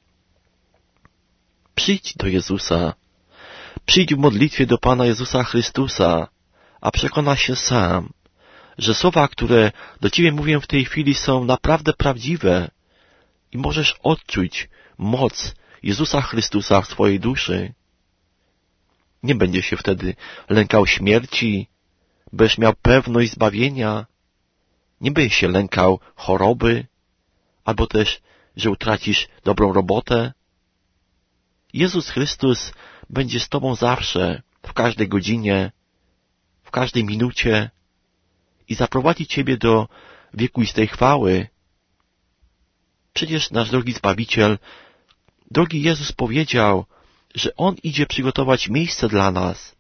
Przyjdź do Jezusa. Przyjdź w modlitwie do Pana Jezusa Chrystusa, a przekona się sam, że słowa, które do ciebie mówię w tej chwili, są naprawdę prawdziwe i możesz odczuć moc Jezusa Chrystusa w swojej duszy, nie będziesz się wtedy lękał śmierci, będziesz miał pewność zbawienia, nie będziesz się lękał choroby, albo też, że utracisz dobrą robotę. Jezus Chrystus będzie z tobą zawsze, w każdej godzinie, w każdej minucie i zaprowadzi ciebie do wiekuistej chwały. Przecież nasz drogi Zbawiciel, drogi Jezus powiedział, że On idzie przygotować miejsce dla nas.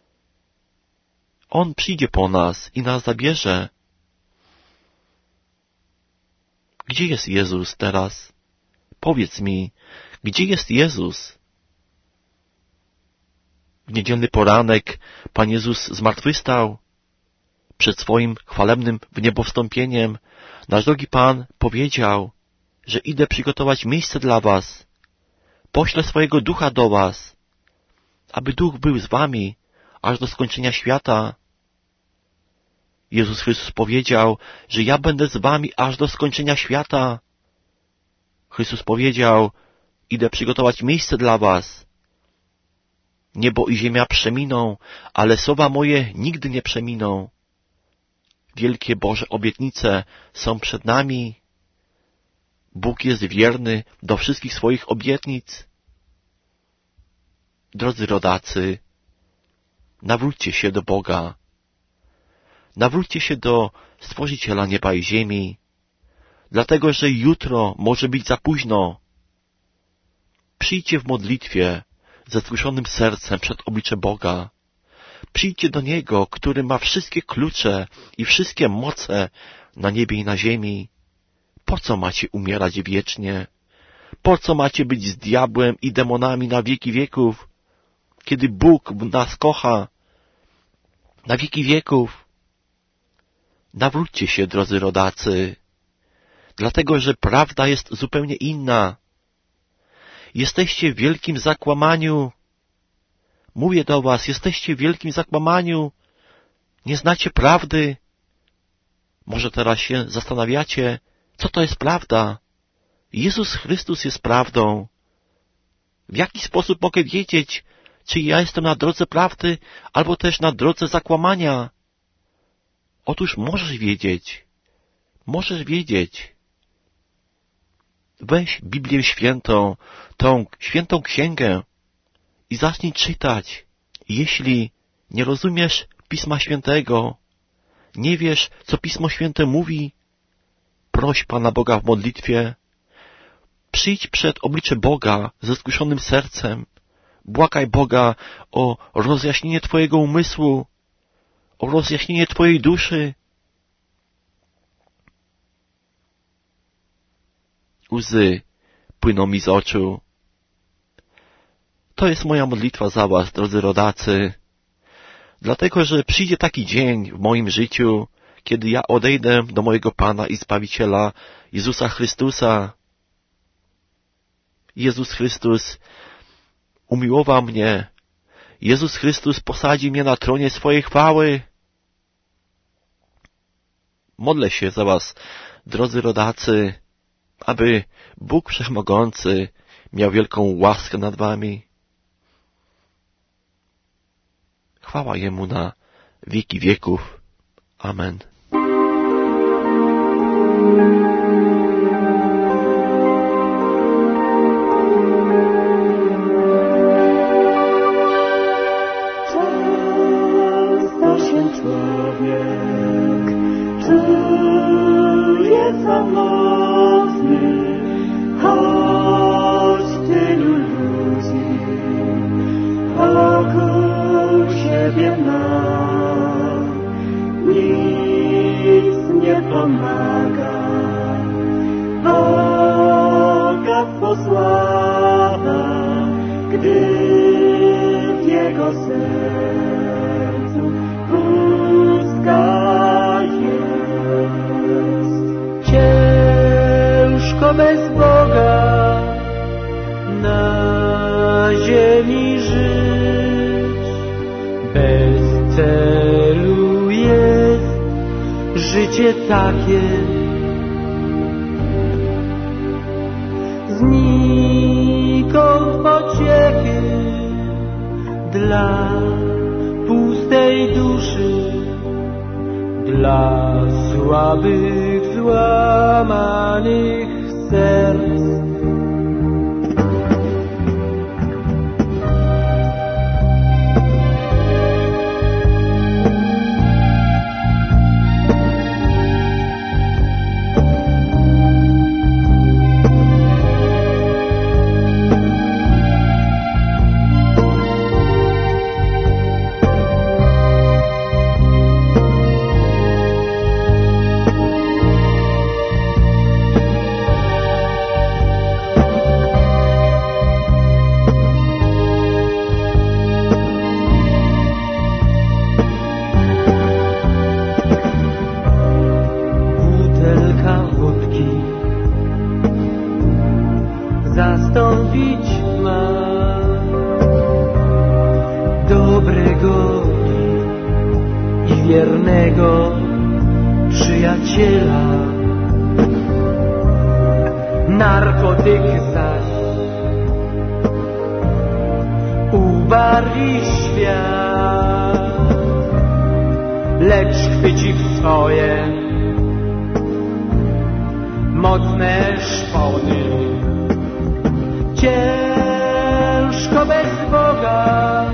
On przyjdzie po nas i nas zabierze. Gdzie jest Jezus teraz? Powiedz mi, gdzie jest Jezus? W niedzielny poranek Pan Jezus zmartwychwstał. Przed swoim chwalebnym wniebowstąpieniem nasz drogi Pan powiedział, że idę przygotować miejsce dla was. Poślę swojego Ducha do was, aby Duch był z wami aż do skończenia świata. Jezus Chrystus powiedział, że ja będę z wami aż do skończenia świata. Chrystus powiedział, idę przygotować miejsce dla was. Niebo i ziemia przeminą, ale słowa moje nigdy nie przeminą. Wielkie Boże obietnice są przed nami. Bóg jest wierny do wszystkich swoich obietnic. Drodzy rodacy, nawróćcie się do Boga. Nawróćcie się do Stworzyciela nieba i ziemi, dlatego że jutro może być za późno. Przyjdźcie w modlitwie ze skruszonym sercem przed oblicze Boga. Przyjdźcie do Niego, który ma wszystkie klucze i wszystkie moce na niebie i na ziemi. Po co macie umierać wiecznie? Po co macie być z diabłem i demonami na wieki wieków, kiedy Bóg nas kocha na wieki wieków? Nawróćcie się, drodzy rodacy, dlatego że prawda jest zupełnie inna. Jesteście w wielkim zakłamaniu. Mówię do was, jesteście w wielkim zakłamaniu. Nie znacie prawdy. Może teraz się zastanawiacie, co to jest prawda? Jezus Chrystus jest prawdą. W jaki sposób mogę wiedzieć, czy ja jestem na drodze prawdy, albo też na drodze zakłamania? Otóż możesz wiedzieć. Możesz wiedzieć. Weź Biblię Świętą, tą świętą księgę i zacznij czytać. Jeśli nie rozumiesz Pisma Świętego, nie wiesz, co Pismo Święte mówi, proś Pana Boga w modlitwie. Przyjdź przed oblicze Boga ze skruszonym sercem. Błagaj Boga o rozjaśnienie twojego umysłu, o rozjaśnienie twojej duszy. Łzy płyną mi z oczu. To jest moja modlitwa za was, drodzy rodacy. Dlatego, że przyjdzie taki dzień w moim życiu, kiedy ja odejdę do mojego Pana i Zbawiciela Jezusa Chrystusa. Jezus Chrystus umiłował mnie. Jezus Chrystus posadzi mnie na tronie swojej chwały. Modlę się za was, drodzy rodacy, aby Bóg Wszechmogący miał wielką łaskę nad wami. Chwała Jemu na wieki wieków. Amen. Często się człowiek czuje samotny, choć tylu ludzi wokół siebie ma. Nic nie pomaga, bogactwo, sława, gdy w jego sercu pustka jest. Ciężko bez Boga na ziemi żyć, bez celu jest życie takie. Znikąd dla słabych, złamanych serc. Zastąpić ma dobrego i wiernego przyjaciela. Narkotyk zaś ubarwi świat, lecz chwyci w swoje mocne szpony. Ciężko bez Boga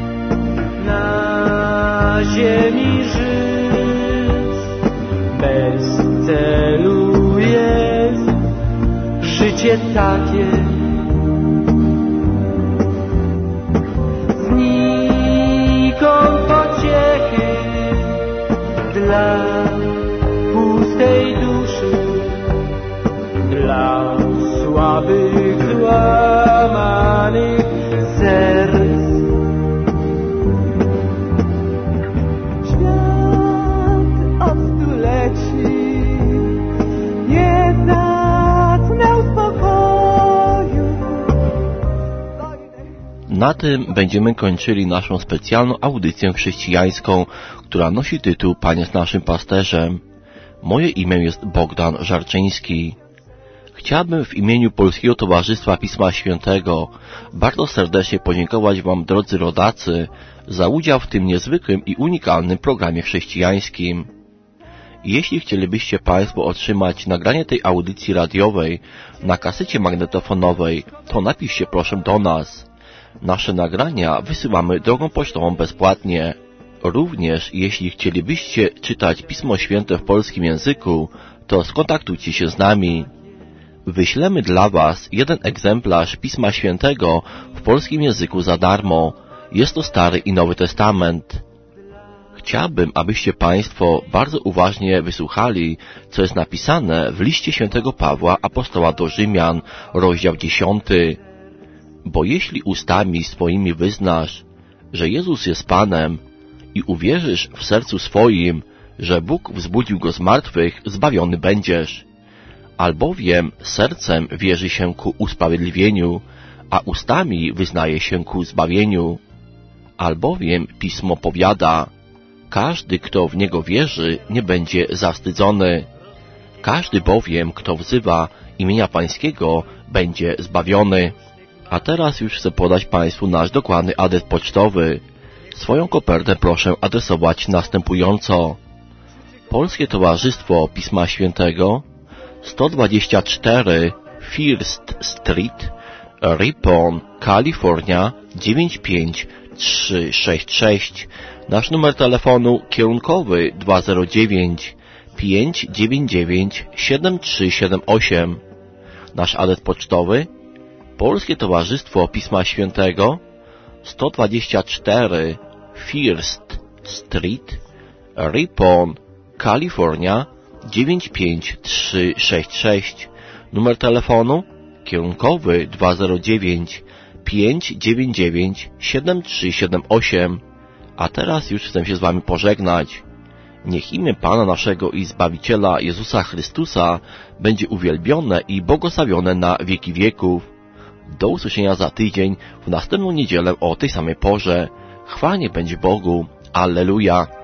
na ziemi żyć, bez celu jest życie takie. Znikąd pociechy dla pustej duszy, dla słabych, złamanych serc. Świat od stuleci nie zatknął spokoju. Na tym będziemy kończyli naszą specjalną audycję chrześcijańską, która nosi tytuł Pan jest naszym pasterzem. Moje imię jest Bogdan Żarczyński. Chciałbym w imieniu Polskiego Towarzystwa Pisma Świętego bardzo serdecznie podziękować Wam, drodzy rodacy, za udział w tym niezwykłym i unikalnym programie chrześcijańskim. Jeśli chcielibyście Państwo otrzymać nagranie tej audycji radiowej na kasecie magnetofonowej, to napiszcie proszę do nas. Nasze nagrania wysyłamy drogą pocztową bezpłatnie. Również jeśli chcielibyście czytać Pismo Święte w polskim języku, to skontaktujcie się z nami. Wyślemy dla Was jeden egzemplarz Pisma Świętego w polskim języku za darmo. Jest to Stary i Nowy Testament. Chciałbym, abyście Państwo bardzo uważnie wysłuchali, co jest napisane w liście świętego Pawła, apostoła do Rzymian, rozdział 10. Bo jeśli ustami swoimi wyznasz, że Jezus jest Panem i uwierzysz w sercu swoim, że Bóg wzbudził Go z martwych, zbawiony będziesz. Albowiem sercem wierzy się ku usprawiedliwieniu, a ustami wyznaje się ku zbawieniu. Albowiem Pismo powiada, każdy, kto w Niego wierzy, nie będzie zawstydzony. Każdy bowiem, kto wzywa imienia Pańskiego, będzie zbawiony. A teraz już chcę podać Państwu nasz dokładny adres pocztowy. Swoją kopertę proszę adresować następująco. Polskie Towarzystwo Pisma Świętego, 124 First Street, Ripon, Kalifornia 95366. Nasz numer telefonu kierunkowy 209 599 7378. Nasz adres pocztowy Polskie Towarzystwo Pisma Świętego, 124 First Street, Ripon, Kalifornia 95366. Numer telefonu kierunkowy 209 599 7378. A teraz już chcę się z Wami pożegnać. Niech imię Pana naszego i Zbawiciela Jezusa Chrystusa będzie uwielbione i błogosławione na wieki wieków. Do usłyszenia za tydzień, w następną niedzielę o tej samej porze. Chwała niech będzie Bogu. Alleluja.